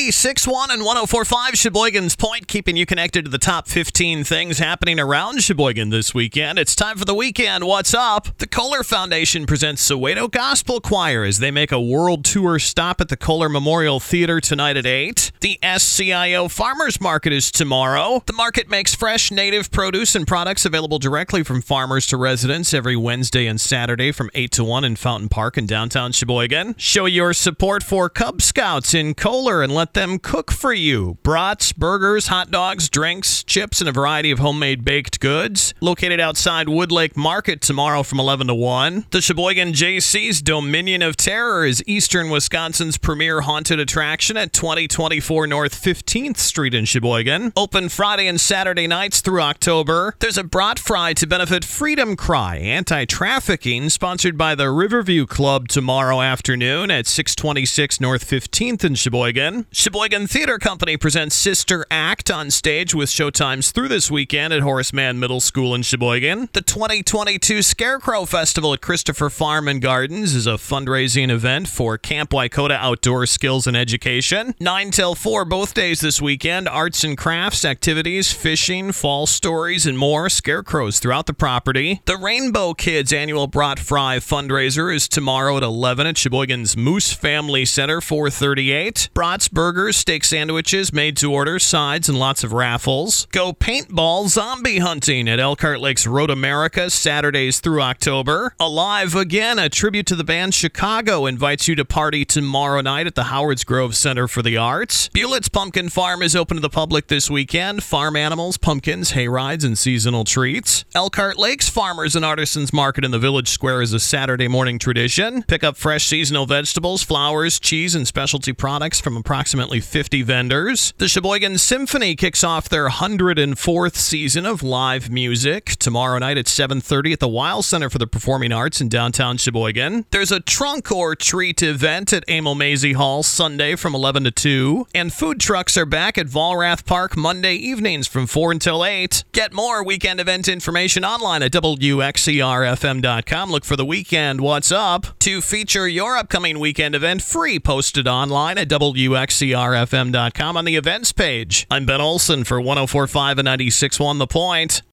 96.1 and 104.5 Sheboygan's Point, keeping you connected to the top 15 things happening around Sheboygan this weekend. It's time for the weekend. What's up? The Kohler Foundation presents Soweto Gospel Choir as they make a world tour stop at the Kohler Memorial Theater tonight at 8. The SCIO Farmers Market is tomorrow. The market makes fresh native produce and products available directly from farmers to residents every Wednesday and Saturday from 8 to 1 in Fountain Park in downtown Sheboygan. Show your support for Cub Scouts in Kohler and let them cook for you. Brats, burgers, hot dogs, drinks, chips, and a variety of homemade baked goods. Located outside Woodlake Market tomorrow from 11 to 1. The Sheboygan JC's Dominion of Terror is eastern Wisconsin's premier haunted attraction at 2024 North 15th Street in Sheboygan. Open Friday and Saturday nights through October. There's a brat fry to benefit Freedom Cry anti-trafficking, sponsored by the Riverview Club tomorrow afternoon at 626 North 15th in Sheboygan. Sheboygan Theater Company presents Sister Act on stage with showtimes through this weekend at Horace Mann Middle School in Sheboygan. The 2022 Scarecrow Festival at Christopher Farm and Gardens is a fundraising event for Camp Wykota Outdoor Skills and Education. 9 till 4 both days this weekend. Arts and crafts, activities, fishing, fall stories, and more. Scarecrows throughout the property. The Rainbow Kids annual Brat Fry fundraiser is tomorrow at 11 at Sheboygan's Moose Family Center, 438. Brats, burgers, steak sandwiches, made to order, sides, and lots of raffles. Go paintball zombie hunting at Elkhart Lake's Road America, Saturdays through October. Alive Again, a tribute to the band Chicago, invites you to party tomorrow night at the Howards Grove Center for the Arts. Bulett's Pumpkin Farm is open to the public this weekend. Farm animals, pumpkins, hay rides, and seasonal treats. Elkhart Lake's Farmers and Artisans Market in the Village Square is a Saturday morning tradition. Pick up fresh seasonal vegetables, flowers, cheese, and specialty products from approximately 50 vendors. The Sheboygan Symphony kicks off their 104th season of live music tomorrow night at 7:30 at the Weil Center for the Performing Arts in downtown Sheboygan. There's a trunk or treat event at Emil Mazie Hall Sunday from 11 to 2. And food trucks are back at Vollrath Park Monday evenings from 4 until 8. Get more weekend event information online at WXERFM.com. Look for the weekend What's Up to feature your upcoming weekend event free, posted online at WXERFM.com on the events page. I'm Ben Olson for 104.5 and 96.1 The Point.